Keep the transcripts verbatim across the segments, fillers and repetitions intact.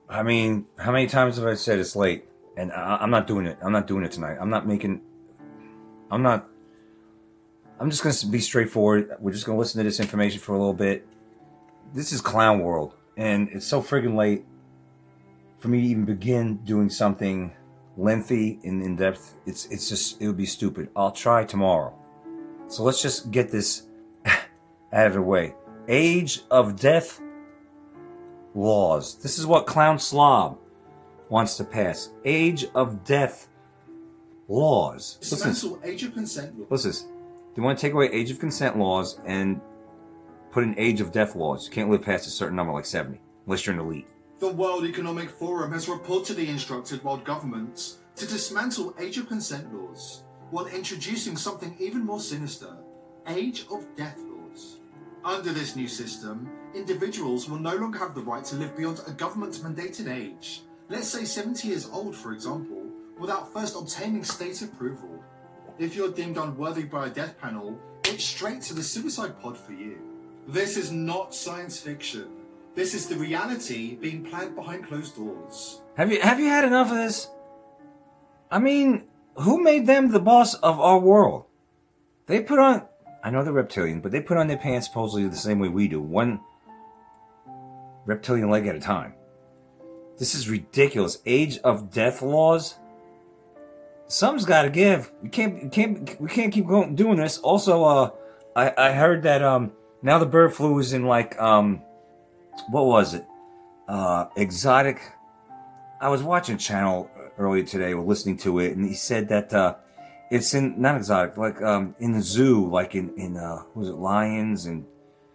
I mean, how many times have I said it's late? And I, I'm not doing it. I'm not doing it tonight. I'm not making. I'm not. I'm just going to be straightforward. We're just going to listen to this information for a little bit. This is Clown World, and it's so friggin' late for me to even begin doing something lengthy and in depth. It's it's just it would be stupid. I'll try tomorrow. So let's just get this out of the way. Age of death laws. This is what Clown Slob wants to pass. Age of death laws. Dismantle age of consent laws. Listen, they want to take away age of consent laws and put an age of death laws. You can't live past a certain number, like seventy, unless you're an elite. The World Economic Forum has reportedly instructed world governments to dismantle age of consent laws while introducing something even more sinister, age of death laws. Under this new system, individuals will no longer have the right to live beyond a government-mandated age, let's say seventy years old for example, without first obtaining state approval. If you're deemed unworthy by a death panel, it's straight to the suicide pod for you. This is not science fiction. This is the reality being planned behind closed doors. Have you have you had enough of this? I mean, who made them the boss of our world? They put on, I know they're reptilian, but they put on their pants supposedly the same way we do, one reptilian leg at a time. This is ridiculous. Age of death laws. Something's got to give. We can't, we can't, we can't keep going doing this. Also, uh, I, I heard that um now the bird flu is in like um. What was it? Uh, exotic. I was watching a channel earlier today, or listening to it, and he said that uh, it's in not exotic, like um, in the zoo, like in in uh, was it lions and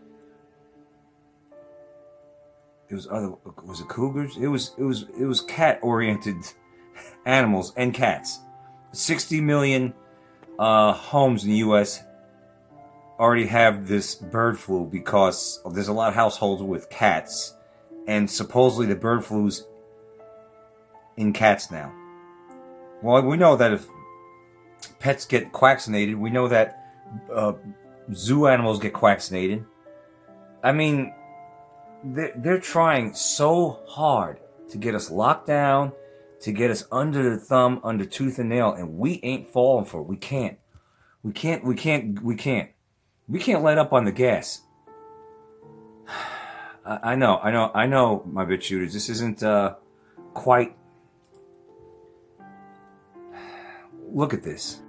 it was other was it cougars? It was it was it was cat oriented animals and cats. Sixty million uh, homes in the U S already have this bird flu because there's a lot of households with cats, and supposedly the bird flu's in cats now. Well, we know that if pets get quaxinated, we know that uh, zoo animals get quaxinated. I mean, they're, they're trying so hard to get us locked down, to get us under the thumb, under tooth and nail, and we ain't falling for it. We can't. We can't, we can't, we can't. We can't let up on the gas. I, I know, I know, I know, my bit shooters. This isn't uh, quite. Look at this.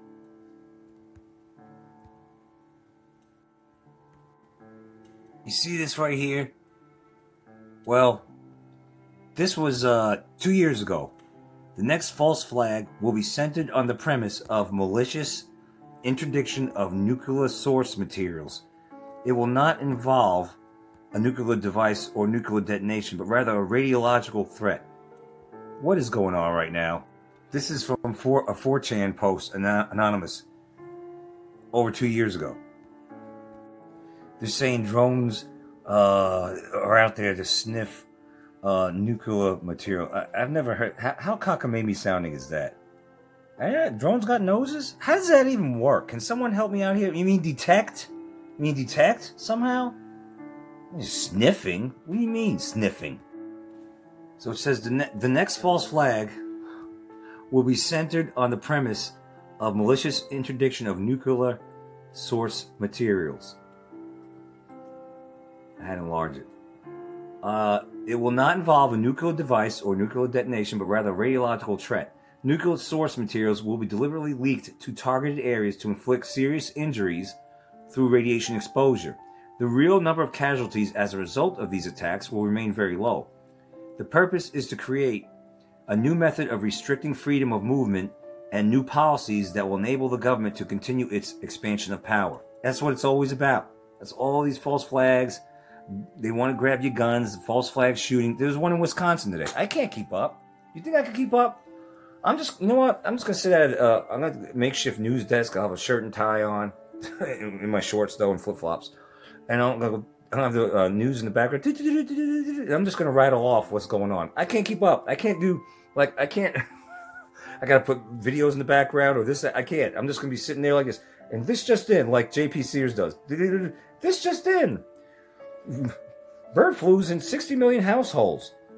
You see this right here? Well, this was uh, two years ago. The next false flag will be centered on the premise of malicious interdiction of nuclear source materials. It will not involve a nuclear device or nuclear detonation, but rather a radiological threat. What is going on right now? This is from a four chan post, anonymous, over two years ago. They're saying drones uh, are out there to sniff uh, nuclear material. I, I've never heard. How, how cockamamie sounding is that? Eh, drones got noses? How does that even work? Can someone help me out here? You mean detect? You mean detect somehow? Sniffing? What do you mean sniffing? So it says the, ne- the next false flag will be centered on the premise of malicious interdiction of nuclear source materials. I had to enlarge it. Uh, it will not involve a nuclear device or nuclear detonation, but rather a radiological threat. Nuclear source materials will be deliberately leaked to targeted areas to inflict serious injuries through radiation exposure. The real number of casualties as a result of these attacks will remain very low. The purpose is to create a new method of restricting freedom of movement and new policies that will enable the government to continue its expansion of power. That's what it's always about. That's all these false flags. They want to grab your guns, false flag shooting. There was one in Wisconsin today. I can't keep up. You think I can keep up? I'm just, you know what? I'm just going to sit at uh, I'm going to makeshift news desk. I'll have a shirt and tie on, in, in my shorts though, and flip-flops. And I'm going to I have the uh, news in the background. I'm just going to rattle off what's going on. I can't keep up. I can't do, like, I can't, I got to put videos in the background or this, I can't. I'm just going to be sitting there like this. And this just in, like J P Sears does. This just in. Bird flu's in sixty million households.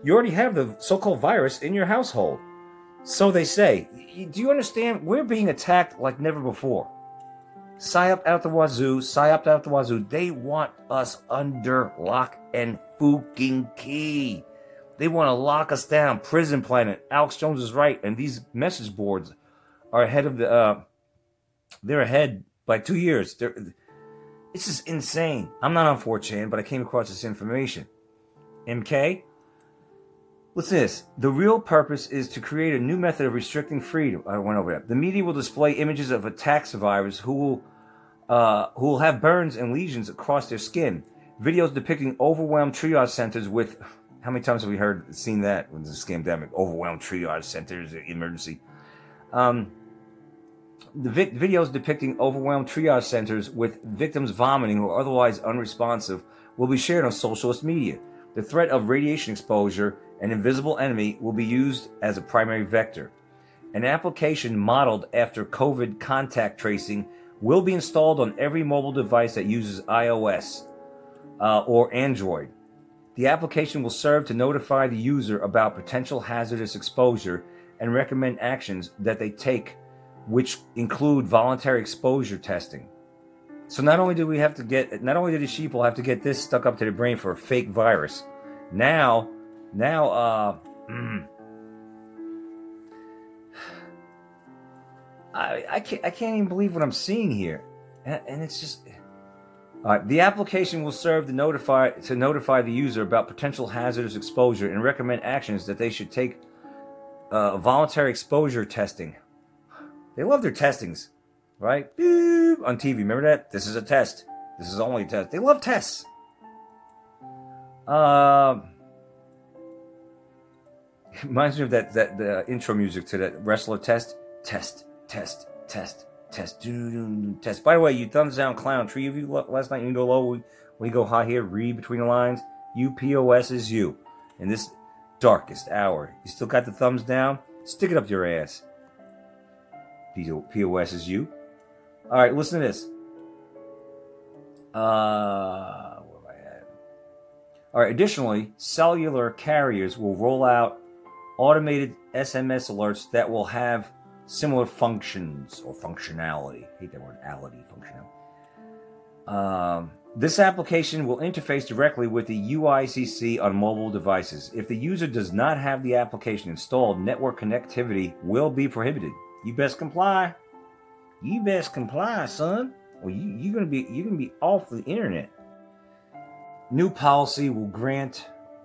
You already have the so-called virus in your household. So they say. Do you understand? We're being attacked like never before. Psyop out the wazoo, psyop out the wazoo. They want us under lock and fucking key. They want to lock us down. Prison planet. Alex Jones is right. And these message boards are ahead of the, uh, they're ahead by two years. They're, this is insane. I'm not on four chan, but I came across this information. M K? What's this? The real purpose is to create a new method of restricting freedom. I went over that. The media will display images of attack survivors who will uh, who will have burns and lesions across their skin. Videos depicting overwhelmed triage centers with... How many times have we heard, seen that when there's a scamdemic? Overwhelmed triage centers, emergency. Um, the vi- videos depicting overwhelmed triage centers with victims vomiting or otherwise unresponsive will be shared on socialist media. The threat of radiation exposure, an invisible enemy, will be used as a primary vector. An application modeled after COVID contact tracing will be installed on every mobile device that uses iOS uh, or Android. The application will serve to notify the user about potential hazardous exposure and recommend actions that they take, which include voluntary exposure testing. So not only do we have to get, not only do the sheeple have to get this stuck up to their brain for a fake virus, now, now, uh, mm, I, I can't, I can't even believe what I'm seeing here, and, and it's just. All right, the application will serve to notify to notify the user about potential hazardous exposure and recommend actions that they should take. Uh, voluntary exposure testing. They love their testings, right? Boop, on T V. Remember that? This is a test. This is only a test. They love tests. Um, reminds me of that that the intro music to that wrestler test. Test, test, test. Test, test. By the way, you thumbs down clown. Three of you last night, you can go low. We, we go high here. Read between the lines. U P O S is you. In this darkest hour. You still got the thumbs down? Stick it up your ass. P O S is you. All right, listen to this. Uh, where am I at? All right, additionally, cellular carriers will roll out automated S M S alerts that will have similar functions or functionality. I hate that word, ality, functionality. Um, this application will interface directly with the U I C C on mobile devices. If the user does not have the application installed, network connectivity will be prohibited. You best comply. You best comply, son. Or you, you're gonna be you're gonna be off the internet. New policy will grant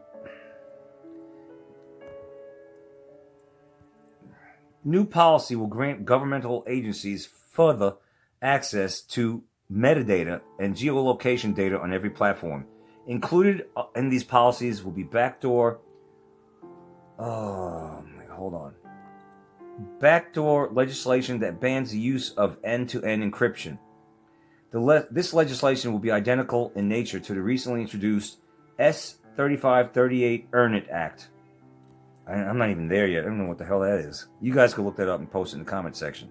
New policy will grant governmental agencies further access to metadata and geolocation data on every platform. Included in these policies will be backdoor. Oh, hold on. Backdoor legislation that bans the use of end-to-end encryption. The le- this legislation will be identical in nature to the recently introduced S thirty-five thirty-eight Earn It Act. I'm not even there yet. I don't know what the hell that is. You guys can look that up and post it in the comment section.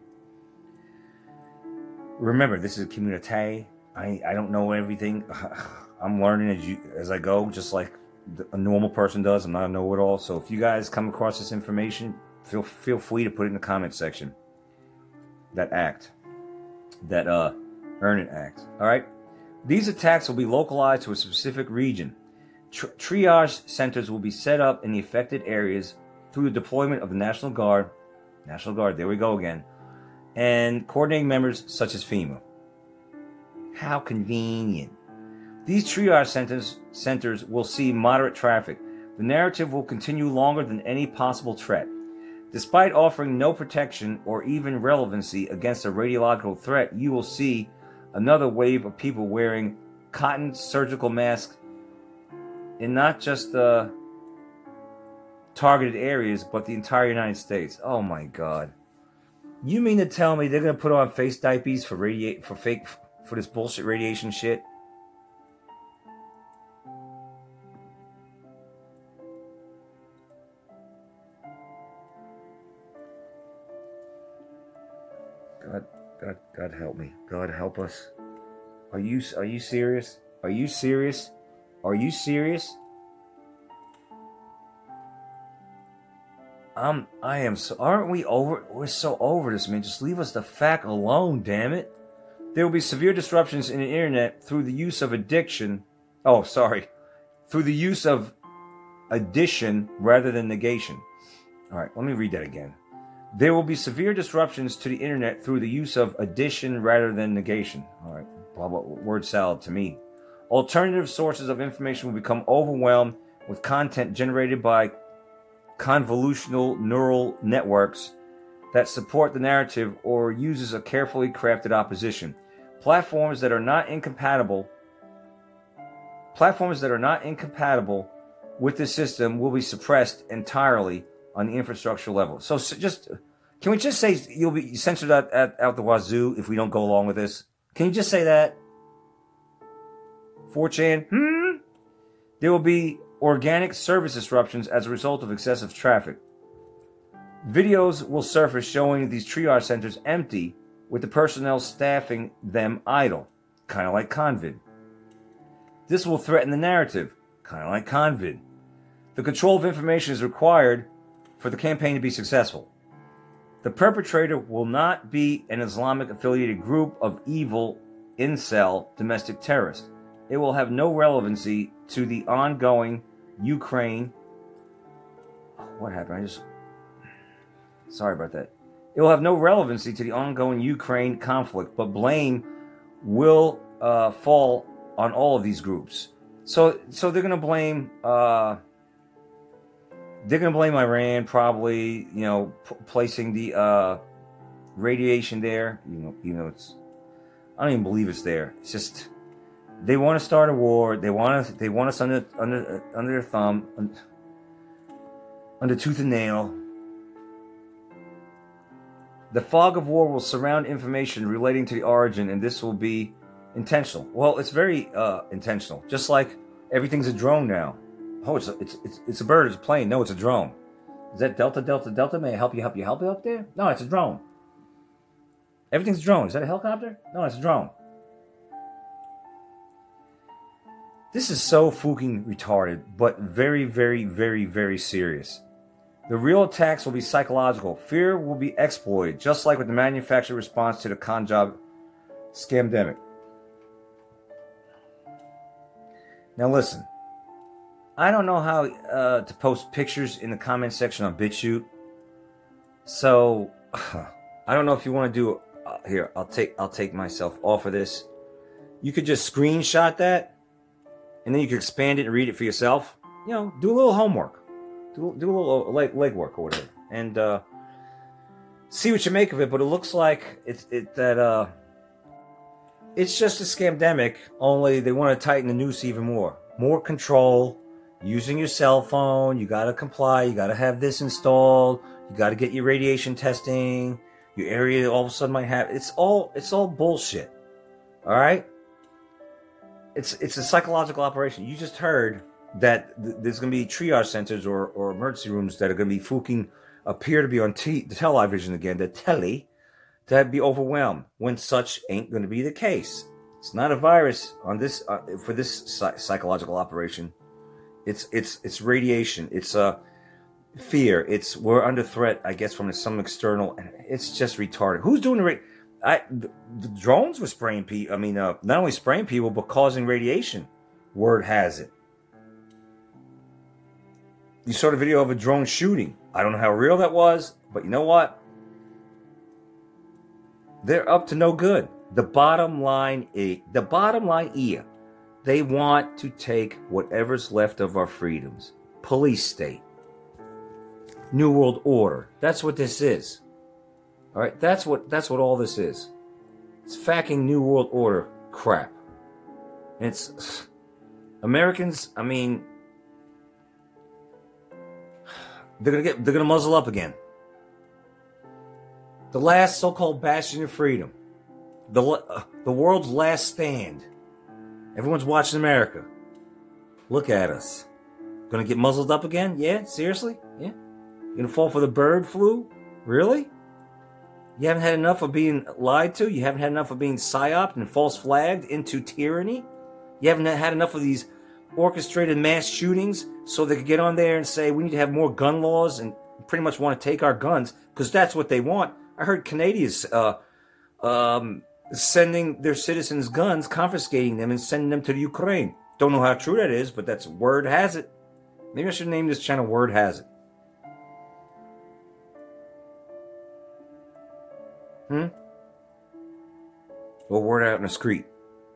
Remember, this is a community. I, I don't know everything. I'm learning as you as I go, just like a normal person does. I'm not a know-it-all. So if you guys come across this information, feel feel free to put it in the comment section. That act. That uh, Earn It Act. All right? These attacks will be localized to a specific region. Tri- triage centers will be set up in the affected areas through the deployment of the National Guard, National Guard, there we go again, and coordinating members such as FEMA. How convenient. These triage centers, centers will see moderate traffic. The narrative will continue longer than any possible threat. Despite offering no protection or even relevancy against a radiological threat, you will see another wave of people wearing cotton surgical masks in not just the targeted areas, but the entire United States. Oh my God! You mean to tell me they're gonna put on face diapers for radiate for fake for this bullshit radiation shit? God, God, God help me! God help us! Are you are you serious? Are you serious? Are you serious? Um, I am so. Aren't we over? We're so over this, man. Just leave us the fact alone, damn it. There will be severe disruptions in the internet through the use of addiction. Oh, sorry. Through the use of addition rather than negation. All right, let me read that again. There will be severe disruptions to the internet through the use of addition rather than negation. All right, blah, blah, word salad to me. Alternative sources of information will become overwhelmed with content generated by convolutional neural networks that support the narrative or uses a carefully crafted opposition. Platforms that are not incompatible platforms that are not incompatible with the system will be suppressed entirely on the infrastructure level. So, so just can we just say you'll be censored out, out, out the wazoo if we don't go along with this? Can you just say that? four chan, hmm? There will be organic service disruptions as a result of excessive traffic. Videos will surface showing these triage centers empty with the personnel staffing them idle, kind of like Convid. This will threaten the narrative, kind of like Convid. The control of information is required for the campaign to be successful. The perpetrator will not be an Islamic-affiliated group of evil, incel, domestic terrorists. It will have no relevancy to the ongoing Ukraine. What happened? I just... Sorry about that. It will have no relevancy to the ongoing Ukraine conflict, but blame will uh, fall on all of these groups. So, so they're going to blame... Uh, they're going to blame Iran, probably, you know, p- placing the uh, radiation there. You know, you know, it's... I don't even believe it's there. It's just... They want to start a war. They want to. They want us under under under their thumb, under tooth and nail. The fog of war will surround information relating to the origin, and this will be intentional. Well, it's very uh, intentional. Just like everything's a drone now. Oh, it's a, it's it's it's a bird. It's a plane. No, it's a drone. Is that Delta Delta Delta? May I help you? Help you? Help you up there? No, it's a drone. Everything's a drone. Is that a helicopter? No, it's a drone. This is so fucking retarded, but very, very, very, very serious. The real attacks will be psychological. Fear will be exploited, just like with the manufactured response to the Conjob scamdemic. Now listen, I don't know how uh, to post pictures in the comment section on BitChute, so I don't know if you want to do. Uh, here, I'll take I'll take myself off of this. You could just screenshot that. And then you can expand it and read it for yourself. You know, do a little homework. Do, do a little leg, leg work or whatever. And uh, see what you make of it. But it looks like it's it, that uh, it's just a scamdemic, only they want to tighten the noose even more. More control. Using your cell phone. You got to comply. You got to have this installed. You got to get your radiation testing. Your area all of a sudden might have... It's all, it's all bullshit. All right? It's it's a psychological operation. You just heard that th- there's going to be triage centers or, or emergency rooms that are going to be fucking appear to be on t- the television again, the telly, to be overwhelmed when such ain't going to be the case. It's not a virus on this uh, for this psy- psychological operation. It's it's it's radiation. It's uh, fear. It's we're under threat, I guess, from some external. It's just retarded. Who's doing the ra- I, the, the drones were spraying people. I mean, uh, not only spraying people, but causing radiation. Word has it. You saw the video of a drone shooting. I don't know how real that was, but you know what? They're up to no good. The bottom line is, the bottom line is, they want to take whatever's left of our freedoms. Police state. New World Order. That's what this is. All right, that's what that's what all this is. It's fucking New World Order crap. And it's Americans. I mean, they're gonna get they're gonna muzzle up again. The last so-called bastion of freedom, the uh, the world's last stand. Everyone's watching America. Look at us. Gonna get muzzled up again? Yeah, seriously? Yeah. You gonna fall for the bird flu? Really? You haven't had enough of being lied to? You haven't had enough of being psyoped and false flagged into tyranny? You haven't had enough of these orchestrated mass shootings so they could get on there and say we need to have more gun laws and pretty much want to take our guns because that's what they want. I heard Canadians uh, um, sending their citizens guns, confiscating them, and sending them to the Ukraine. Don't know how true that is, but that's word has it. Maybe I should name this channel Word Has It. Hmm? Or word out in the street.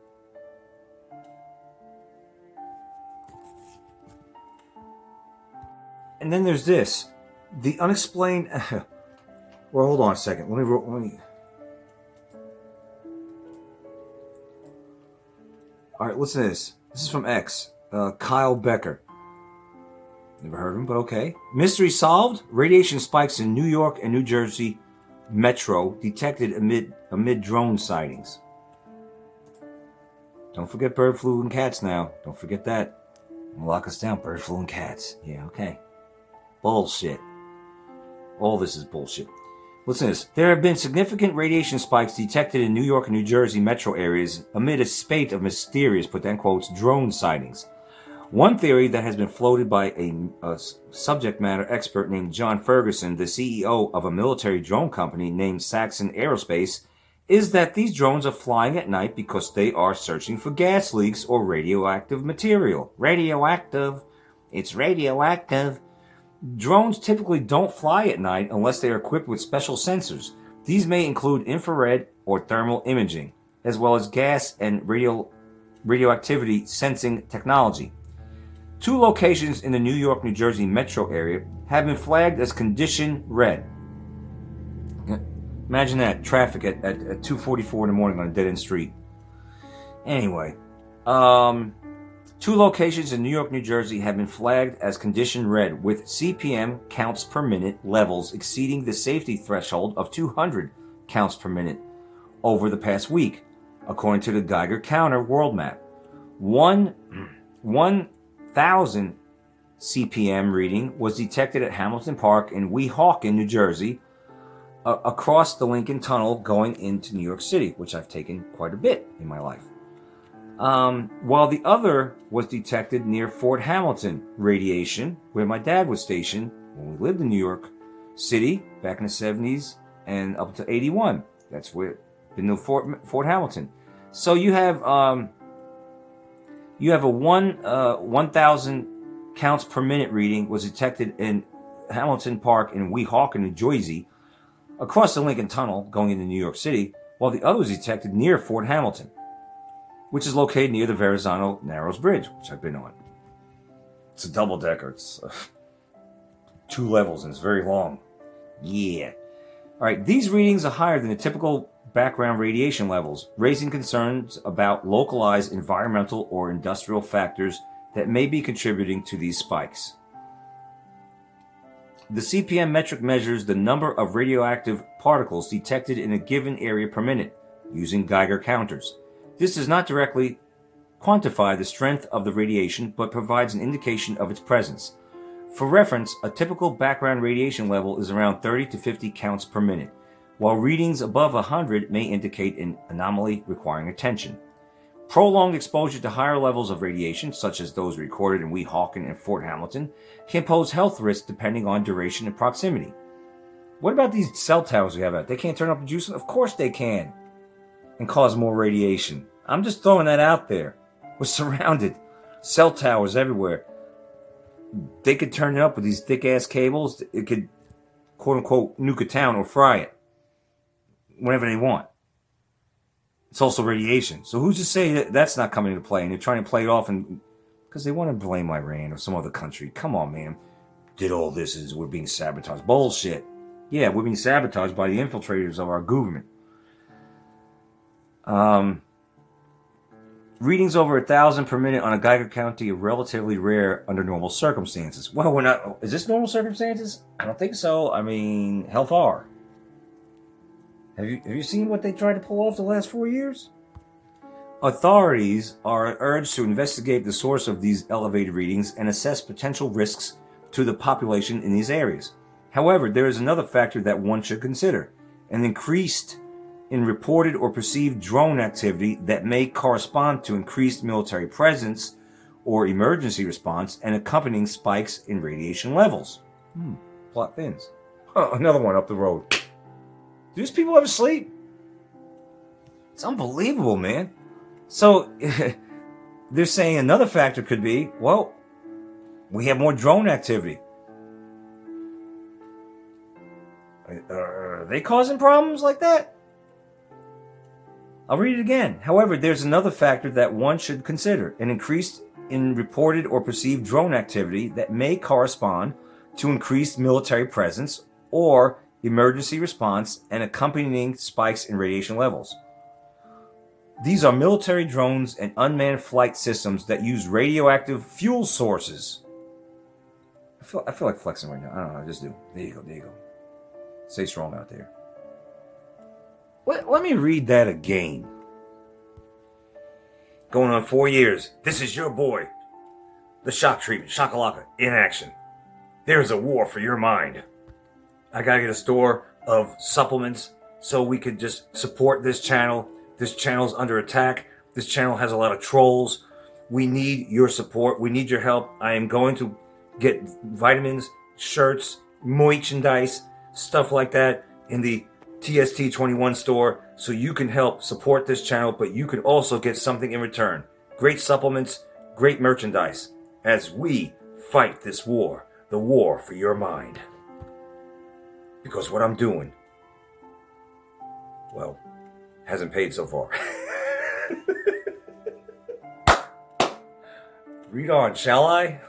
And then there's this. The unexplained... well, hold on a second. Let me... Let me... Alright, listen to this. This is from X. Uh, Kyle Becker. Never heard of him, but okay. Mystery solved. Radiation spikes in New York and New Jersey metro detected amid amid drone sightings. Don't forget bird flu and cats now. Don't forget that. Lock us down, bird flu and cats. Yeah, okay. Bullshit. All this is bullshit. Listen to this. There have been significant radiation spikes detected in New York and New Jersey metro areas amid a spate of mysterious, put that in quotes, drone sightings. One theory that has been floated by a, a subject matter expert named John Ferguson, the C E O of a military drone company named Saxon Aerospace, is that these drones are flying at night because they are searching for gas leaks or radioactive material. Radioactive. It's radioactive. Drones typically don't fly at night unless they are equipped with special sensors. These may include infrared or thermal imaging, as well as gas and radio, radioactivity sensing technology. Two locations in the New York, New Jersey metro area have been flagged as condition red. Imagine that, traffic at, at, at two forty-four in the morning on a dead-end street. Anyway, um, two locations in New York, New Jersey have been flagged as condition red with C P M counts per minute levels exceeding the safety threshold of two hundred counts per minute over the past week, according to the Geiger Counter world map. One, one thousand C P M reading was detected at Hamilton Park in Weehawken, New Jersey, uh, across the Lincoln Tunnel going into New York City, which I've taken quite a bit in my life. Um, while the other was detected near Fort Hamilton radiation, where my dad was stationed when we lived in New York City back in the seventies and up to eighty-one. That's where the new Fort Fort Hamilton. So you have um, you have a one uh, one thousand counts per minute reading was detected in Hamilton Park in Weehawken, New Jersey, across the Lincoln Tunnel going into New York City, while the other was detected near Fort Hamilton, which is located near the Verrazano Narrows Bridge, which I've been on. It's a double-decker. It's uh, two levels, and it's very long. Yeah. All right, these readings are higher than the typical background radiation levels, raising concerns about localized environmental or industrial factors that may be contributing to these spikes. The C P M metric measures the number of radioactive particles detected in a given area per minute using Geiger counters. This does not directly quantify the strength of the radiation, but provides an indication of its presence. For reference, a typical background radiation level is around thirty to fifty counts per minute, while readings above one hundred may indicate an anomaly requiring attention. Prolonged exposure to higher levels of radiation, such as those recorded in Weehawken and Fort Hamilton, can pose health risks depending on duration and proximity. What about these cell towers we have out? They can't turn up the juice? Of course they can, and cause more radiation. I'm just throwing that out there. We're surrounded. Cell towers everywhere. They could turn it up with these thick-ass cables. It could, quote-unquote, nuke a town or fry it whenever they want. It's also radiation. So who's to say that that's not coming into play? And they're trying to play it off and because they want to blame Iran or some other country. Come on, man. Did all this is we're being sabotaged. Bullshit. Yeah, we're being sabotaged by the infiltrators of our government. Um... Readings over a thousand per minute on a Geiger counter are relatively rare under normal circumstances. Well, we're not. Is this normal circumstances? I don't think so. I mean, how far? Have you have you seen what they tried to pull off the last four years? Authorities are urged to investigate the source of these elevated readings and assess potential risks to the population in these areas. However, there is another factor that one should consider: an increased in reported or perceived drone activity that may correspond to increased military presence or emergency response and accompanying spikes in radiation levels. Hmm. plot thins. Huh, another one up the road. Do these people ever sleep? It's unbelievable, man. So, they're saying another factor could be, well, we have more drone activity. Are they causing problems like that? I'll read it again. However, there's another factor that one should consider. An increase in reported or perceived drone activity that may correspond to increased military presence or emergency response and accompanying spikes in radiation levels. These are military drones and unmanned flight systems that use radioactive fuel sources. I feel, I feel like flexing right now. I don't know. I just do. There you go. There you go. Stay strong out there. Let, let me read that again. Going on four years. This is your boy. The shock treatment. Shakalaka. In action. There's a war for your mind. I gotta get a store of supplements so we could just support this channel. This channel's under attack. This channel has a lot of trolls. We need your support. We need your help. I am going to get vitamins, shirts, merchandise, stuff like that in the T S T twenty-one store so you can help support this channel, but you can also get something in return. Great supplements, great merchandise as we fight this war, the war for your mind. Because what I'm doing, well, hasn't paid so far. Read on, shall I?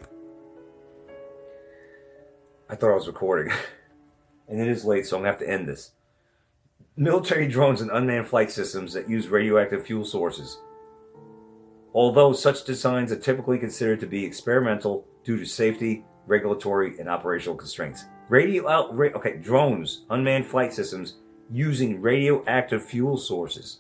I thought I was recording. And it is late, so I'm going to have to end this. Military drones and unmanned flight systems that use radioactive fuel sources. Although such designs are typically considered to be experimental due to safety, regulatory, and operational constraints. Radio out, ra- okay, drones, unmanned flight systems using radioactive fuel sources.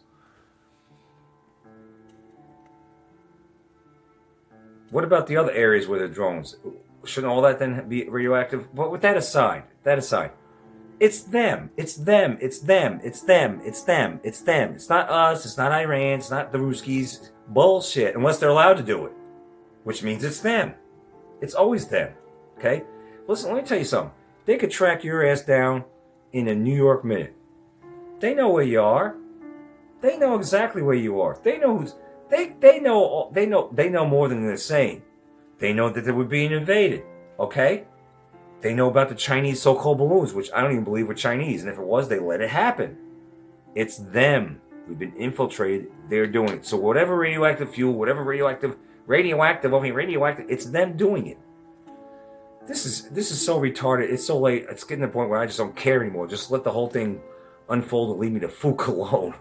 What about the other areas where the drones? Shouldn't all that then be radioactive? But with that aside, that aside, it's them, it's them, it's them, it's them, it's them, it's them. It's not us, it's not Iran, it's not the Ruskies. Bullshit, unless they're allowed to do it. Which means it's them. It's always them. Okay? Listen, let me tell you something. They could track your ass down in a New York minute. They know where you are. They know exactly where you are. They know who's they they know they know they know more than they're saying. They know that they were being invaded. Okay? They know about the Chinese so-called balloons, which I don't even believe were Chinese. And if it was, they let it happen. It's them. We've been infiltrated. They're doing it. So whatever radioactive fuel, whatever radioactive, radioactive, I mean radioactive, it's them doing it. This is this is so retarded. It's so late. It's getting to the point where I just don't care anymore. Just let the whole thing unfold and leave me the fuck alone.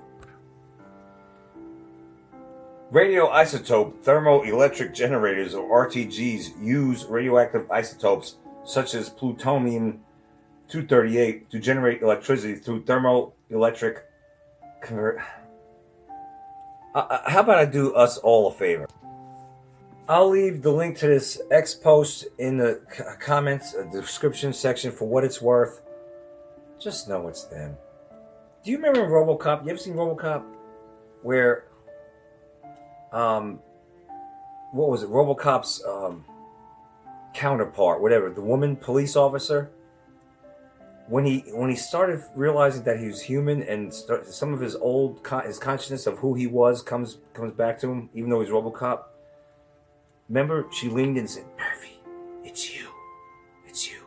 Radioisotope thermoelectric generators, or R T Gs, use radioactive isotopes such as plutonium two thirty-eight to generate electricity through thermoelectric convert. Uh, how about I do us all a favor? I'll leave the link to this X post in the comments, uh, description section for what it's worth. Just know it's them. Do you remember RoboCop? You ever seen RoboCop? Where, um, what was it? RoboCop's um, counterpart, whatever, the woman police officer. When he when he started realizing that he was human and start, some of his old con- his consciousness of who he was comes comes back to him, even though he's RoboCop. Remember, she leaned in and said, "Murphy, it's you, it's you,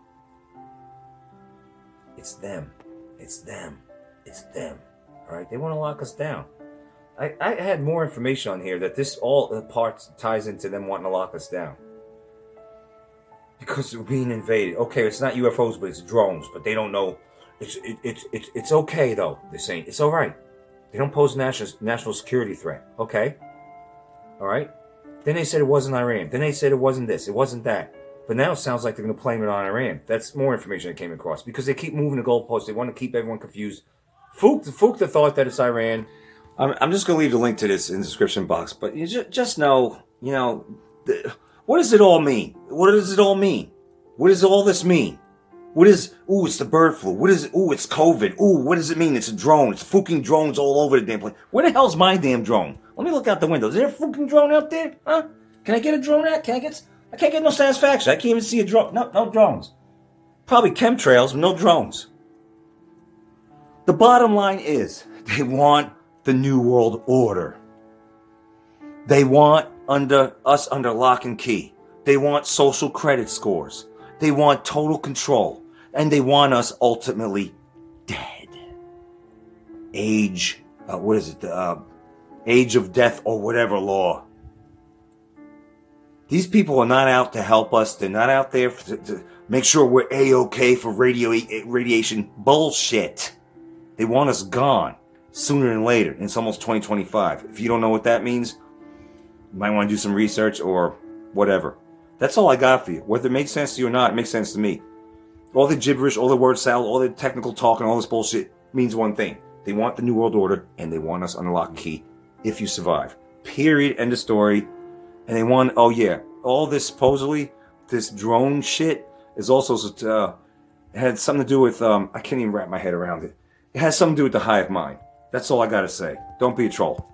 it's them, it's them, it's them." All right, they want to lock us down. I I had more information on here that this all the parts ties into them wanting to lock us down. Because we're being invaded. Okay, it's not U F Os, but it's drones. But they don't know. It's it, it's it's it's okay though. They're saying it's all right. They don't pose national national security threat. Okay, all right. Then they said it wasn't Iran. Then they said it wasn't this. It wasn't that. But now it sounds like they're going to blame it on Iran. That's more information I came across because they keep moving the goalposts. They want to keep everyone confused. Fook fook the thought that it's Iran. I'm I'm just going to leave the link to this in the description box. But you just just know, you know. The, What does it all mean? What does it all mean? What does all this mean? What is, ooh, it's the bird flu. What is it? Ooh, it's COVID. Ooh, what does it mean? It's a drone. It's fucking drones all over the damn place. Where the hell's my damn drone? Let me look out the window. Is there a fucking drone out there? Huh? Can I get a drone out? Can I get, I can't get no satisfaction. I can't even see a drone. No, no drones. Probably chemtrails, no drones. The bottom line is, they want the New World Order. They want under us under lock and key. They want social credit scores. They want total control. And they want us ultimately dead. Age, uh, what is it? Uh, age of death or whatever law. These people are not out to help us. They're not out there for, to, to make sure we're A-okay for radio radiation bullshit. They want us gone sooner than later. And it's almost twenty twenty-five. If you don't know what that means, you might want to do some research or whatever. That's all I got for you. Whether it makes sense to you or not, it makes sense to me. All the gibberish, all the word salad, all the technical talk, and all this bullshit means one thing. They want the New World Order, and they want us under lock and key if you survive. Period. End of story. And they want, oh yeah, all this supposedly, this drone shit is also, uh, it had something to do with, um, I can't even wrap my head around it. It has something to do with the hive mind. That's all I gotta say. Don't be a troll.